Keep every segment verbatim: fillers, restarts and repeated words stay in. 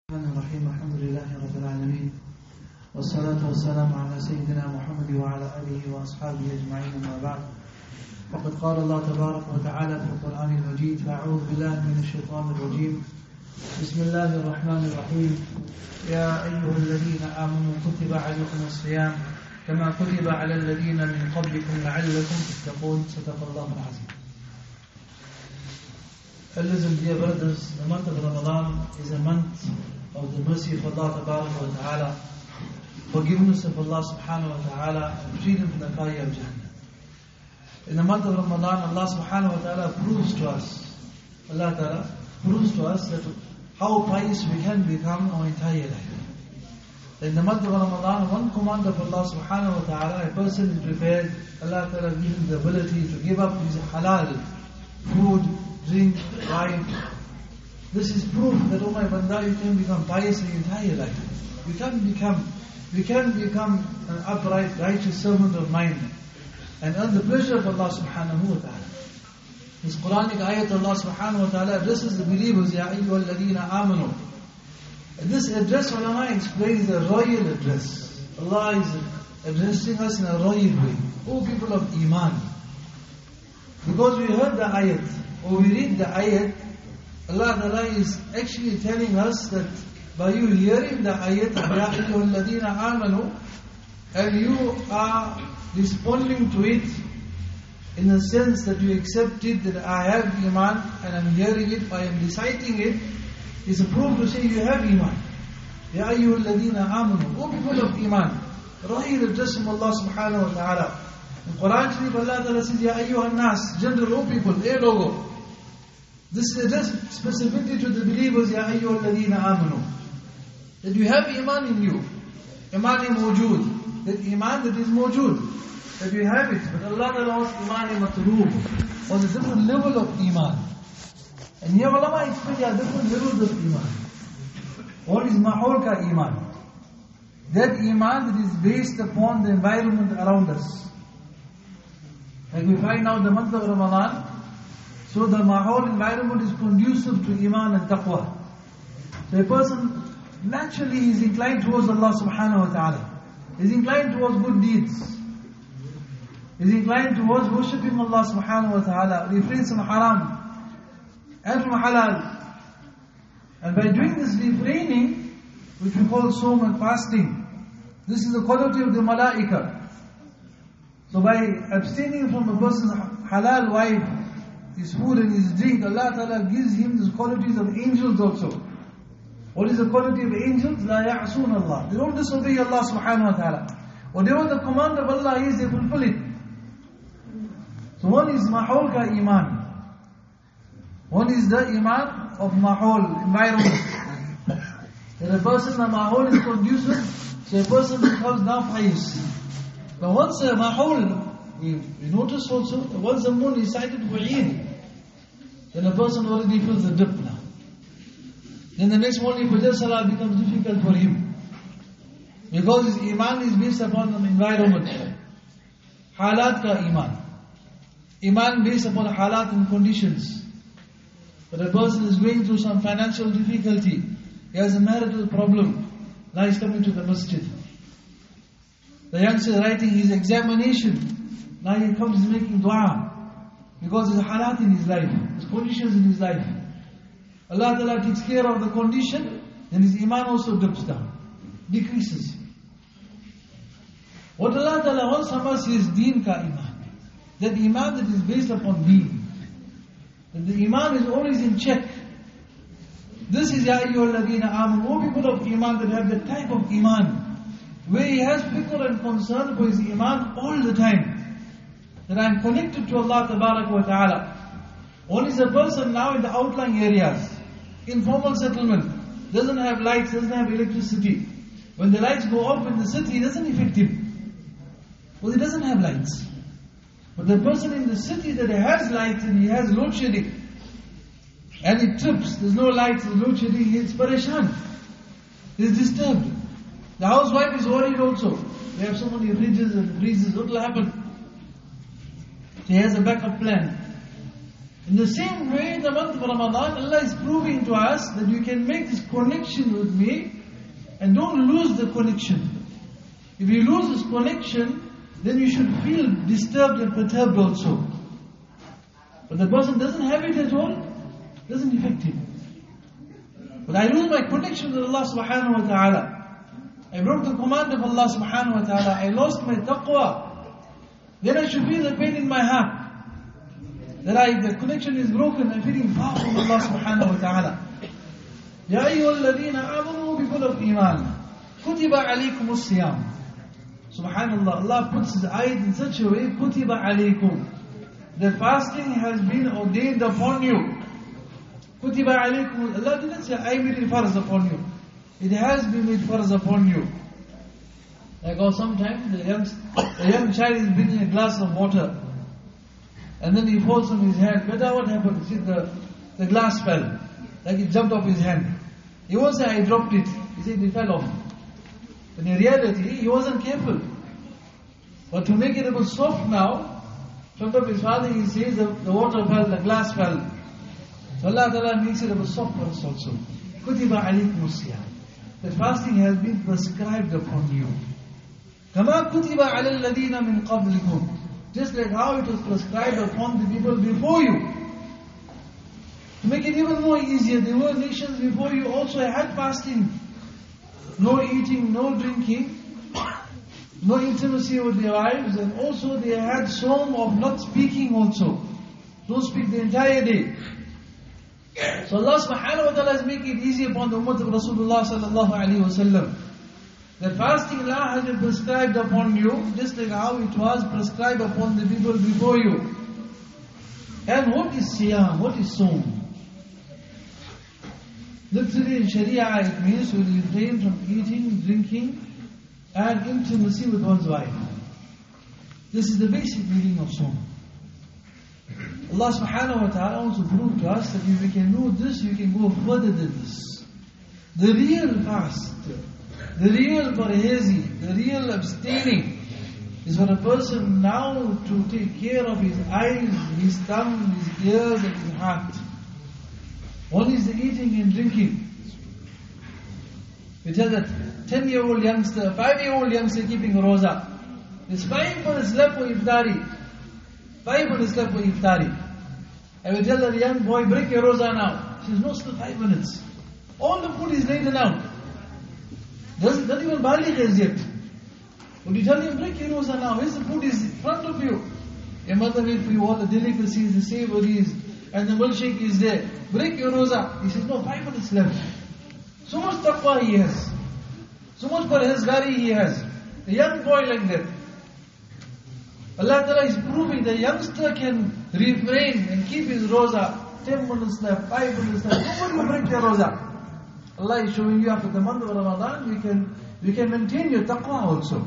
الرحمن الرحيم الحمد لله رب العالمين والصلاة والسلام على سيدنا محمد وعلى آله وأصحابه أجمعين أما بعد فقد قال الله تبارك وتعالى في القرآن المجيد فأعوذ بالله من الشيطان الرجيم بسم الله الرحمن الرحيم يا أيها الذين آمنوا كتب عليكم الصيام كما كتب على الذين من قبلكم لعلكم تتقون صدق الله العظيم. Elders and dear brothers, the month of Ramadan is a month of the mercy of Allah wa ta'ala, forgiveness of Allah subhanahu wa ta'ala, and freedom from the fire of Jahannam. In the month of Ramadan, Allah subhanahu wa ta'ala proves to us, Allah ta'ala proves to us that how pious we can become our entire life. In the month of Ramadan, one command of Allah subhanahu wa ta'ala, a person is prepared, Allah ta'ala gives him the ability to give up his halal food, drink, wine. This is proof that, oh my banda, you can become pious in your entire life. You can become, you can become an upright, righteous servant of mine and earn the pleasure of Allah subhanahu wa ta'ala. This Quranic ayat, Allah subhanahu wa ta'ala addresses the believers, Ya ayyuhal ladina amanu. This address, ulama explains the royal address. Allah is addressing us in a royal way. O people of Iman. Because we heard the ayat, or we read the ayat, Allah Ta'ala is actually telling us that by you hearing the ayat, Ya ayyuhal ladina amanu, and you are responding to it in the sense that you accept it, that I have Iman and I'm hearing it, I am reciting it, is a proof to say you have Iman. Ya ayyuhal ladina amanu, O people of Iman. Rahil address from Allah subhanahu wa ta'ala. In Quran Sharif, Allah Ta'ala says, Ya ayyuhan nas, general, O people, A logo. This is addressed specifically to the believers, Ya ayyuhal ladina amanu. That you have Iman in you. Iman is mawjood. That Iman that is mawjood. That you have it. But Allah Ta'ala wants Iman is matloob. On a different level of Iman. And here ulama explain there are different levels of Iman. One is mahol ka Iman. That Iman that is based upon the environment around us. Like we find now the month of Ramadan, so the mahol environment is conducive to Iman and Taqwa. So a person naturally is inclined towards Allah subhanahu wa ta'ala. Is inclined towards good deeds. Is inclined towards worshipping Allah subhanahu wa ta'ala. Refrains from haram and from halal. And by doing this refraining, which we call sawm and fasting, this is the quality of the malaika. So by abstaining from a person's halal wife, his food and his drink, Allah Ta'ala gives him the qualities of angels also. What is the quality of angels? La ya'asoon Allah. They don't disobey Allah subhanahu wa ta'ala. Whatever the command of Allah is, they fulfill it. So one is mahol ka iman. One is the iman of mahol, environment. That a person, the mahol is conducive, so a person becomes now pious. But once a mahol, we, we notice also, once the moon is sighted for Eid, then a person already feels the dip now. Then the next morning Fajr Salah becomes difficult for him. Because his iman is based upon the environment. Halat ka iman. Iman based upon halat and conditions. But a person is going through some financial difficulty. He has a marital problem. Now he's coming to the masjid. The youngster is writing his examination. Now he comes making dua. Because there's halat in his life. There's conditions in his life. Allah Ta'ala takes care of the condition, then his iman also dips down. Decreases. What Allah Ta'ala wants from us is deen ka iman. That iman that is based upon deen. That the iman is always in check. This is Ya ayyuhal ladina amanu. O people of iman that have the type of iman where he has fikr and concern for his iman all the time. That I am connected to Allah Tabarak wa Ta'ala. One is a person now in the outlying areas, informal settlement, doesn't have lights, doesn't have electricity. When the lights go off in the city, it doesn't affect him. Well, he doesn't have lights. But the person in the city that has lights and he has load shedding, and it trips, there's no lights, there's load shedding, he's pareshan. He's disturbed. The housewife is worried also. We have so many fridges and freezers, what will happen? She has a backup plan. In the same way, in the month of Ramadan, Allah is proving to us that you can make this connection with me and don't lose the connection. If you lose this connection, then you should feel disturbed and perturbed also. But the person doesn't have it at all, doesn't affect him. But I lose my connection with Allah subhanahu wa ta'ala. I broke the command of Allah subhanahu wa ta'ala. I lost my taqwa. Then I should feel the pain in my heart. That I, the connection is broken. I'm feeling far from Allah subhanahu wa ta'ala. Ya ayyuhal ladhina amanu, people of iman. Kutiba alaykum as-siyam. Subhanallah, Allah puts His ayat in such a way, Kutiba alaykum. That fasting has been ordained upon you. Kutiba alaykum. Allah didn't say, I made it farz upon you. It has been made farz upon you. Like how sometimes the young, the young child is bringing a glass of water. And then he falls on his hand. Better what happened? See, the, the glass fell. Like it jumped off his hand. He won't say, I dropped it. He said, it fell off. But in reality, he wasn't careful. But to make it a bit soft now, in front of his father, he says, the, the water fell, the glass fell. So Allah Ta'ala makes it a bit soft for us also. Kutiba alaykum as-siyam. That fasting has been prescribed upon you. Kama kutiba ala alladhina min qablikum. Just like how it was prescribed upon the people before you. To make it even more easier, there were nations before you also had fasting. No eating, no drinking, no intimacy with their wives, and also they had sawm of not speaking also. Don't speak the entire day. So Allah subhanahu wa ta'ala is making it easy upon the ummah of Rasulullah sallallahu alayhi wa sallam. That fasting Allah has been prescribed upon you, just like how it was prescribed upon the people before you. And what is siyam? What is sawm? Literally in Sharia it means to refrain from eating, drinking and intimacy with one's wife. This is the basic meaning of sawm. Allah subhanahu wa ta'ala wants to prove to us that if we can do this, you can go further than this. The real fast, the real parhezi, the real abstaining is for a person now to take care of his eyes, his tongue, his ears and his heart. One is the eating and drinking. We tell that ten-year-old youngster, five-year-old youngster keeping roza. There's five minutes left for iftari. Five minutes left for iftari. I will tell that young boy, break your roza now. He says, no, still five minutes. All the food is laid out. Doesn't, not even baligh as yet. But you tell him, break your roza now. Here's the food is in front of you. Your mother made for you all the delicacies, the savories, and the milkshake is there. Break your roza. He says, no, five minutes left. So much taqwa he has. So much parhezgari he has. A young boy like that. Allah Ta'ala is proving the youngster can refrain and keep his roza. Ten minutes left, five minutes left. Nobody will break your roza. Allah is showing you after the month of Ramadan, you can, you can maintain your taqwa also.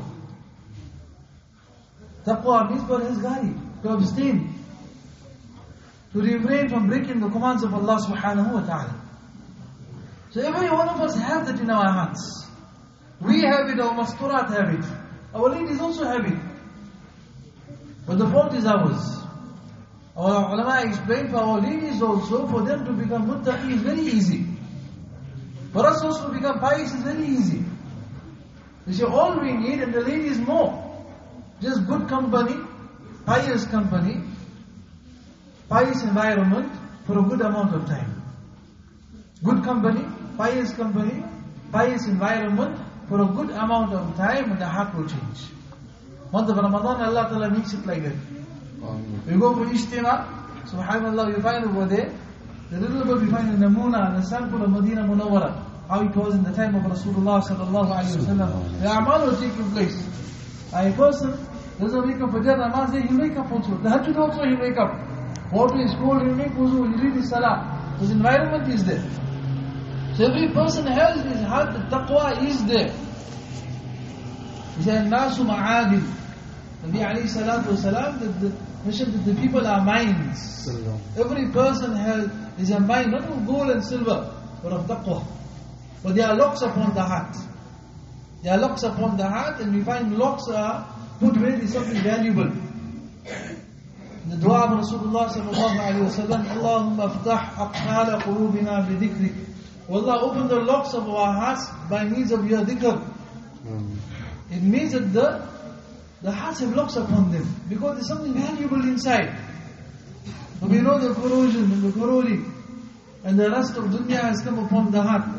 Taqwa means parhezgari, to abstain. To refrain from breaking the commands of Allah subhanahu wa ta'ala. So every one of us have that in our hearts. We have it, our masturat have it. Our ladies also have it. But the fault is ours. Our ulama explained for our ladies also, for them to become muttaqi is very easy. For us also to become pious is very easy. You see, all we need, and the ladies more, just good company, pious company, pious environment for a good amount of time. Good company, pious company, pious environment for a good amount of time, and the heart will change. Month of Ramadan, Allah Ta'ala makes it like that. Um, we go for Ishtima, subhanallah, we find over there, the little bit we find in Namuna, the sample of Medina Munawwara, how it was in the time of Rasulullah sallallahu alayhi wa sallam. The Amal was taking place. A person doesn't wake up for Fajr Namaz, he'll wake up also. The Hajjud also he'll wake up. Water is cold, he'll make wuzu, he'll read his salah. His environment is there. So every person has in his heart, the taqwa is there. He said, Nasu ma'adil. Nabi alayhi salatu wasalam, that the mentioned that the people are minds. Every person has is a mind, not of gold and silver, but of taqwa. But there are locks upon the heart. There are locks upon the heart, and we find locks are put where there is something valuable. The dua of Rasulullah sallallahu alayhi wa sallam, Allahumma aftah aqhala qulubina bi dhikrik. Allah, open the locks of our hearts by means of your dhikr. Mm. It means that the, the hearts have locks upon them, because there's something valuable inside. But we know the corrosion and the corroding and the rust of dunya has come upon the heart.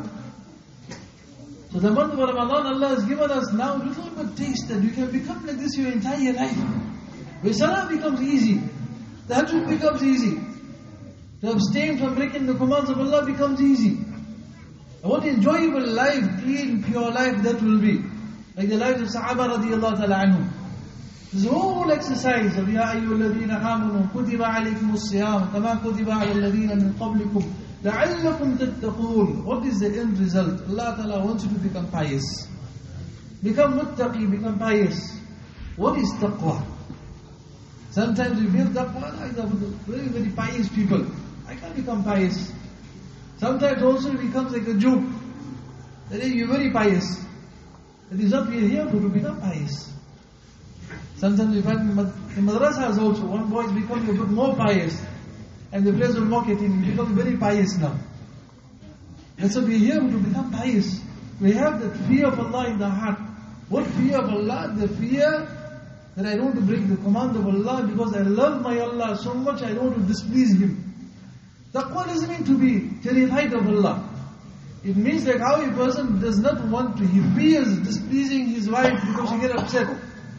So the month of Ramadan, Allah has given us now a little bit taste that you can become like this your entire life. Where salah becomes easy, the hajj becomes easy, to abstain from breaking the commands of Allah becomes easy. And what enjoyable life, clean, pure life that will be. Like the lives of Sahaba radiallahu ta'ala anhum. This whole exercise of Ya ayyuhalladhina amanu kutiba alaykumus siyam kama kutiba ala alladhina min qablikum la'allakum tattaqoon. What is the end result? Allah ta'ala wants you to become pious. Become muttaqi, become pious. What is taqwa? Sometimes we feel taqwa, I are very, very pious people. I can't become pious. Sometimes also it becomes like a joke. That you're very pious. That is what we are here for, to become pious. Sometimes we find in madrasas also, one boy is becoming a bit more pious. And the friends will mock at him, he becomes very pious now. And so we are here to become pious. We have the fear of Allah in the heart. What fear of Allah? The fear that I don't want to break the command of Allah, because I love my Allah so much I don't want to displease Him. Taqwa doesn't mean to be terrified of Allah. It means that how a person does not want to, he fears displeasing his wife because he gets upset.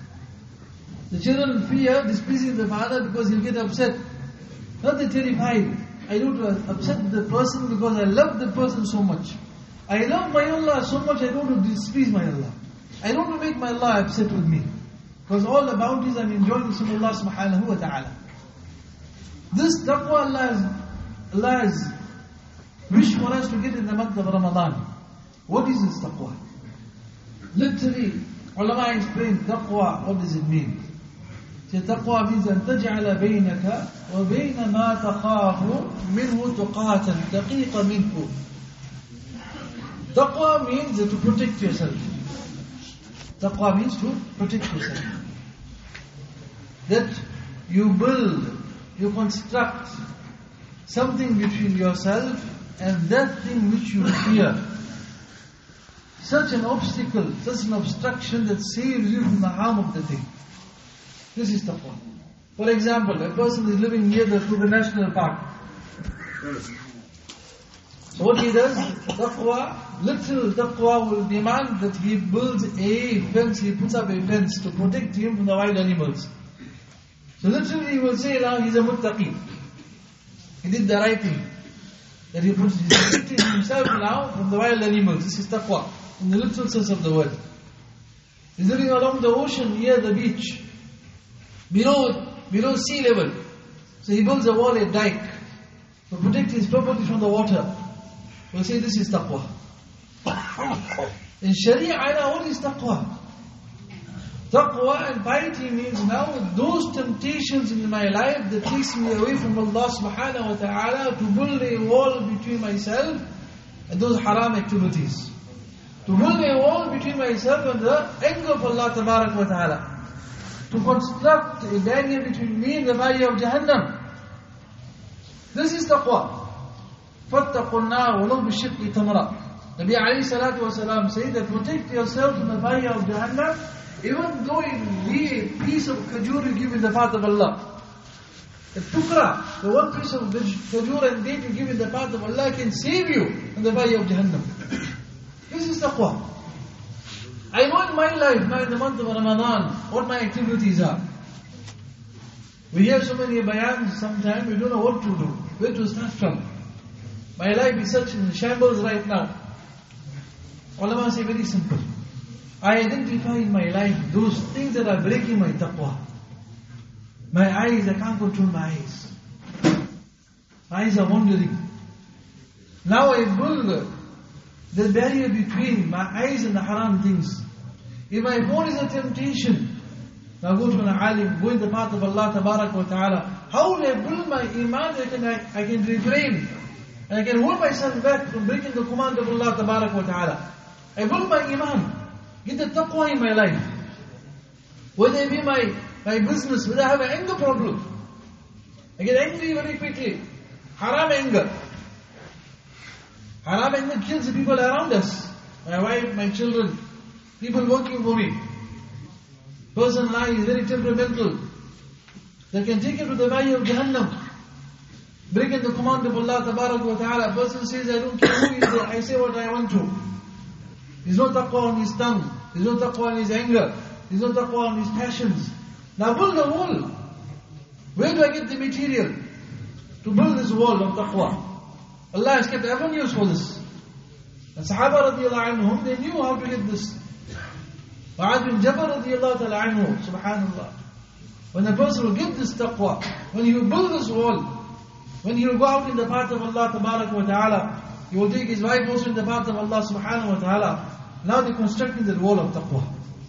The children fear displeasing the father because he'll get upset. Not the terrified. I don't want to upset the person because I love the person so much. I love my Allah so much I don't want to displease my Allah. I don't want to make my Allah upset with me. Because all the bounties I'm enjoying is from Allah subhanahu wa ta'ala. This taqwa Allah has, Allah has wished for us to get in the month of Ramadan. What is this taqwa? Literally, ulama explain taqwa, what does it mean? So taqwa means أن تجعل بينك وبين ما تخاف منه تقاتا دقيق منه. Taqwa means to protect yourself. Taqwa means to protect yourself. That you build, you construct something between yourself and that thing which you fear. Such an obstacle, such an obstruction that saves you from the harm of the thing. This is taqwa. For example, a person is living near the, to the national park. So what he does, taqwa, literal taqwa will demand that he builds a fence, he puts up a fence to protect him from the wild animals. So literally he will say now he's a muttaqi. He did the right thing. That he puts, he's protecting himself now from the wild animals. This is taqwa, in the literal sense of the word. He's living along the ocean near the beach, below, below sea level. So he builds a wall, a dike, to protect his property from the water. We'll say this is taqwa. In Sharia, what is taqwa? Taqwa and piety means now those temptations in my life that takes me away from Allah subhanahu wa ta'ala, to build a wall between myself and those haram activities. To build a wall between myself and the anger of Allah tabarak wa ta'ala. To construct a barrier between me and the fire of Jahannam. This is taqwa. فَاتَّقُوا النَّارَ وَلَوْ بِالشِّقِّ تَمْرَةٍ. Nabi alayhi salatu wasalam said that protect yourself from the fire of Jahannam, even though it be a piece of khajur you give in the path of Allah. The tukra, the one piece of khajur and date you give in the path of Allah can save you from the fire of Jahannam. This is taqwa. I know in my life, now in the month of Ramadan, what my activities are. We hear so many bayans sometimes, we don't know what to do, where to start from. My life is such in shambles right now. Ulama say very simple. I identify in my life those things that are breaking my taqwa. My eyes, I can't control my eyes. My eyes are wandering. Now I build the barrier between my eyes and the haram things. If my phone is a temptation, now go to an alim, go in the path of Allah tabarak wa ta'ala. How do I build my iman that I can, I, I can refrain? And I can hold myself back from breaking the command of Allah tabarak wa ta'ala. I build my iman. Get the taqwa in my life. Whether it be my, my business, whether I have an anger problem. I get angry very quickly. Haram anger. Haram anger kills the people around us. My wife, my children, people working for me. Person now is very temperamental. They can take him to the valley of Jahannam. Bring in the command of Allah Tabarak wa Ta'ala. Person says, I don't care who is there, I say what I want to. There's no taqwa on his tongue. There's no taqwa on his anger. There's no taqwa on his passions. Now build a wall. Where do I get the material to build this wall of taqwa? Allah has kept avenues for this. And Sahaba radiallahu anhum, they knew how to get this. Mu'adh bin Jabal radiallahu ta'ala anhu, subhanallah. When a person will get this taqwa, when he will build this wall, when he will go out in the path of Allah tabarak wa ta'ala, he will take his wife also in the path of Allah subhanahu wa ta'ala. Now they're constructing the wall of taqwa.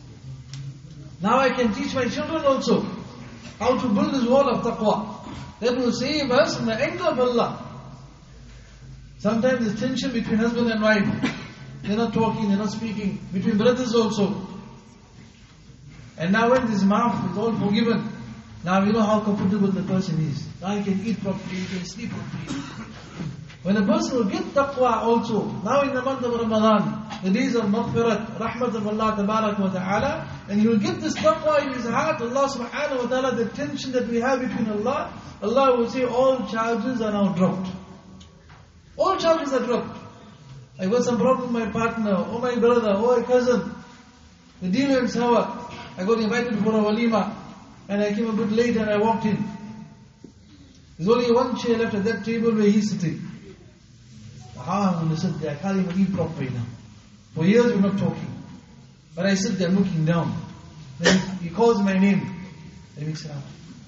Now I can teach my children also how to build this wall of taqwa. That will save us from the anger of Allah. Sometimes there's tension between husband and wife. They're not talking, they're not speaking. Between brothers also. And now when this mouth is all forgiven, now we know how comfortable the person is. Now he can eat properly, he can sleep properly. When a person will get taqwa also, now in the month of Ramadan, the days of maghfirat, rahmat of Allah tabarak wa ta'ala, and he will get this taqwa in his heart, Allah subhanahu wa ta'ala, the tension that we have between Allah, Allah will say all charges are now dropped. All charges are dropped. I got some problem with my partner, or my brother, or my cousin. The dealer in Sawa, I got invited for a walima, and I came a bit late and I walked in. There's only one chair left at that table where he's sitting. Ah, I'm going to sit there, I can't even eat properly now. For years we're not talking. But I sit there looking down. Then he calls my name. He makes it out.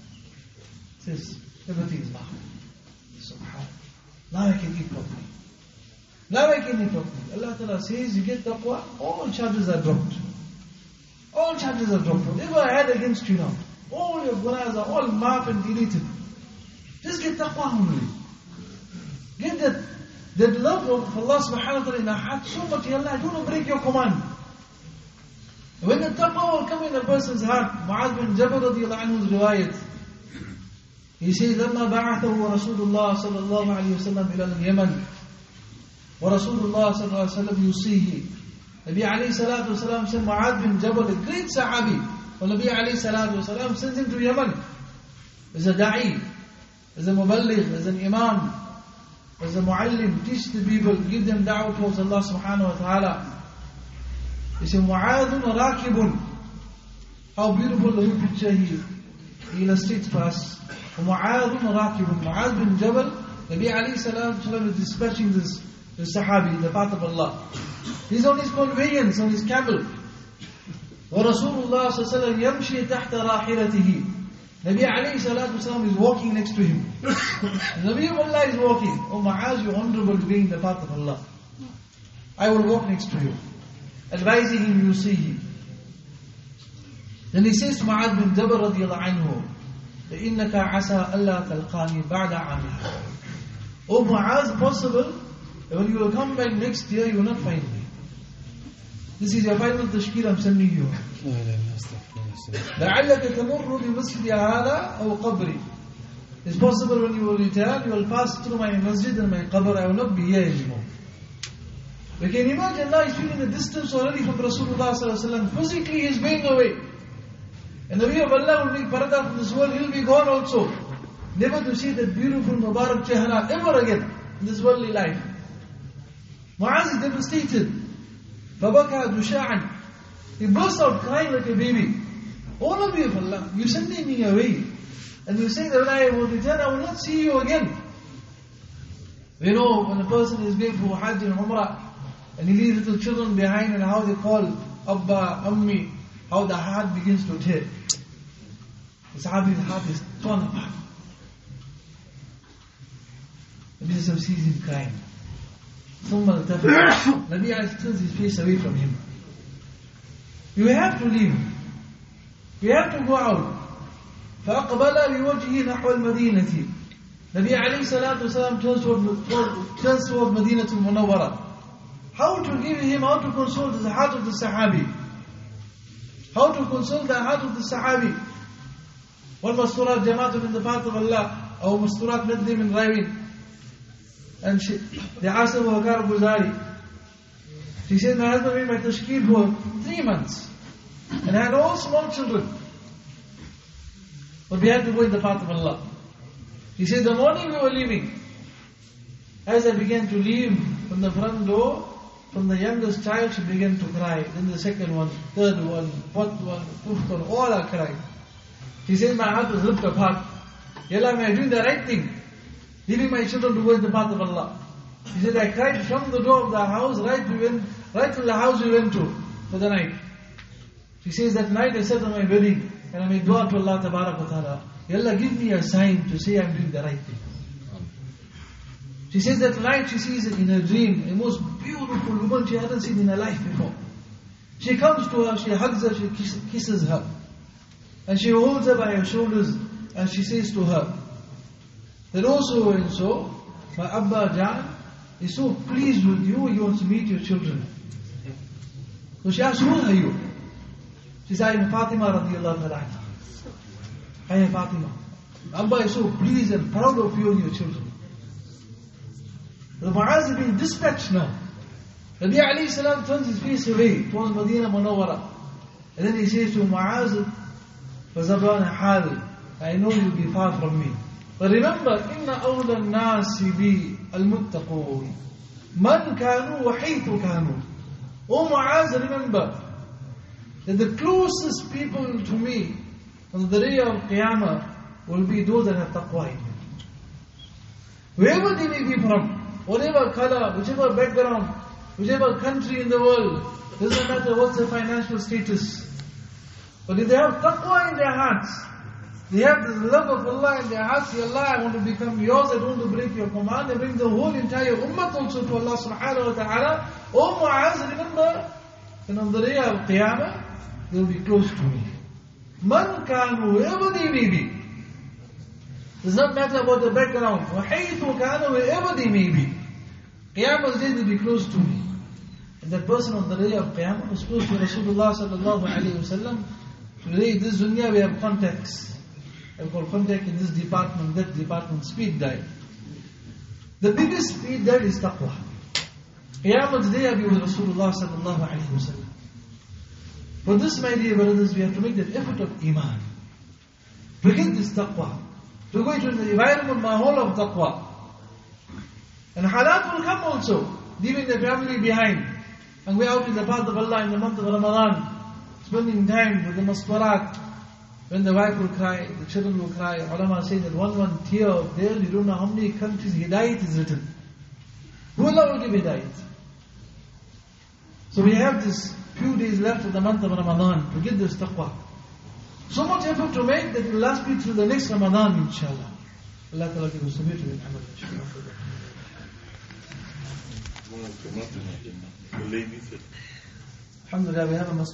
Says, everything is back. Subhanallah. Now I can eat properly. Now I can eat properly. Allah Ta'ala says, you get taqwa, all charges are dropped. All charges are dropped. Whatever I had against you now, all your gunas are all marked and deleted. Just get taqwa only. Get that, that love of Allah subhanahu wa ta'ala in our heart so much, Allah, I don't want to break your command. When the taqwa will come in a person's heart, Mu'adh bin Jabal radiallahu anhu's riwayat, he says, لما بعثه رسول الله صلى الله عليه وسلم إلى اليمن ورسول الله صلى الله عليه وسلم يوصيه. Nabi alayhi salatu wasalam sent Mu'adh bin Jabal, a great sahabi. When Nabi alayhi salatu wasalam sends him to Yemen, as a da'i, as a muballigh, as an imam, as a muallim, teach the people, give them da'wah towards Allah subhanahu wa ta'ala. He said, Mu'adhun rakibun. How beautiful the picture he, he illustrates for us. Mu'adhun rakibun. Mu'adh bin Jabal, Nabi alayhi salatu wasalam is dispatching this, this sahabi, the path of Allah. He's on his conveyance, on his camel. وَرَسُولُ اللَّهِ صَلَّى اللَّهُ عَلَيْهِ وَسَلَّمْ يَمْشِي تَحْتَ رَاحِلَتِهِ. Nabi alayhi salatu wasalam is walking next to him. Nabi of Allah is walking. Oh Mu'adh, you're honorable to be in the path of Allah. I will walk next to you. Advising him, you see him. Then he says to Mu'adh bin Jabal radiyallahu anhu, إِنَّكَ عَسَىٰ أَلَّا تَلْقَانِي بَعْدَ عَامِهَا. Oh Mu'adh, possible that when you will come back next year, you will not find me. This is your final tashkil I'm sending you. لَعَلَّكَ تَمُرُّ بِمَسْجِدِ هَذَا أَوْ قَبْرِ. It's possible when you will return, you will pass through my masjid and my qabr. I will not be here anymore. We can imagine now he's feeling the distance already from Rasulullah sallallahu alaihi wasallam. Physically he's going away. And the way of Allah will make parada from this world, he'll be gone also. Never to see that beautiful Mubarak Chehra ever again in this worldly life. Mu'adh is devastated. Babaka dusha'an. He burst out crying like a baby. All of you of Allah, you sending me away. And you say that when I will return, I will not see you again. We know when a person is going for Hajj and Umrah, and he leaves little children behind, and how they call Abba, Ammi, how the heart begins to tear. The Sahabi's heart is torn apart. Nabi sees him crying. ثم التفت. Nabi turns his face away from him. You have to leave. You have to go out. فأقبل بوجهه نحو المدينة. Nabi alayhi salatu wasalam turns toward, turns toward Madinatul Munawwara. How to give him, how to console the heart of the Sahabi. How to console the heart of the Sahabi. One was Surah Jama'atun in the path of Allah. Our Masturat met them in driving. And she, they asked her for Kar Guzari. She said, my husband made my tashkil for three months. And I had all small children. But we had to go in the path of Allah. She said, the morning we were leaving, as I began to leave from the front door, from the youngest child, she began to cry. Then the second one, third one, fourth one, fifth one, all are crying. She said, my heart was ripped apart. Ya Allah, am I doing the right thing? Leaving my children to go in the path of Allah. She said, I cried from the door of the house, right we went, right to the house we went to for the night. She says, that night I sat on my wedding and I made dua to Allah Tabarak wa Ta'ala. Ya Allah, give me a sign to say I'm doing the right thing. She says that night she sees in her dream a most beautiful woman she hadn't seen in her life before. She comes to her, she hugs her, she kiss, kisses her. And she holds her by her shoulders and she says to her, that also and so, my Abba Jan is so pleased with you, he wants to meet your children. So she asks, who are you? She says, I am Fatima radiallahu ta'ala. I am Fatima. Abba is so pleased and proud of you and your children. The Mu'az is being dispatched now. Nabi alayhi salam turns his face away towards Medina Munawwara. And then he says to Mu'az, فَزَبَانَ حَالِ I know you'll be far from me. But remember, إِنَّ أَوْلَى النَّاسِ بِي الْمُتَّقُونَ مَنْ كَانُوا وَحَيْثُ كَانُوا. O Mu'az, remember that the closest people to me on the day of Qiyamah will be those that have taqwa in them. Wherever they may be from, whatever color, whichever background, whichever country in the world, doesn't matter what's their financial status. But if they have taqwa in their hearts, they have this love of Allah in their hearts, say, Allah, I want to become yours, I don't want to break your command, they bring the whole entire ummah also to Allah subhanahu wa ta'ala. O Mu'az, remember, and on the day of Qiyamah, they will be close to me. Man kanu, wherever they may be. Does not matter about the background. وَحَيْثُ كَانُوا, wherever they may be. Qiyamah's day, they'll be close to me. And that person on the day of Qiyamah was close to Rasulullah sallallahu alayhi wa sallam. Today in this dunya we have contacts. I've got contact in this department, that department, speed dial. The biggest speed dial is taqwa. Qiyamah's day I'll be with Rasulullah sallallahu alayhi wa sallam. For this, my dear brothers, we have to make that effort of iman. To get this taqwa. To go into the environment, mahal of taqwa. And halat will come also, leaving the family behind. And we're out in the path of Allah in the month of Ramadan, spending time with the masturat. When the wife will cry, the children will cry. Ulama say that one one tear of there, you don't know how many countries hidayat is written. Who Allah will give hidayat? So we have this few days left of the month of Ramadan to get this taqwa. So much effort to make that it will last me till the next Ramadan, inshallah. Allah Ta'ala give us the beauty of Alhamdulillah, we have a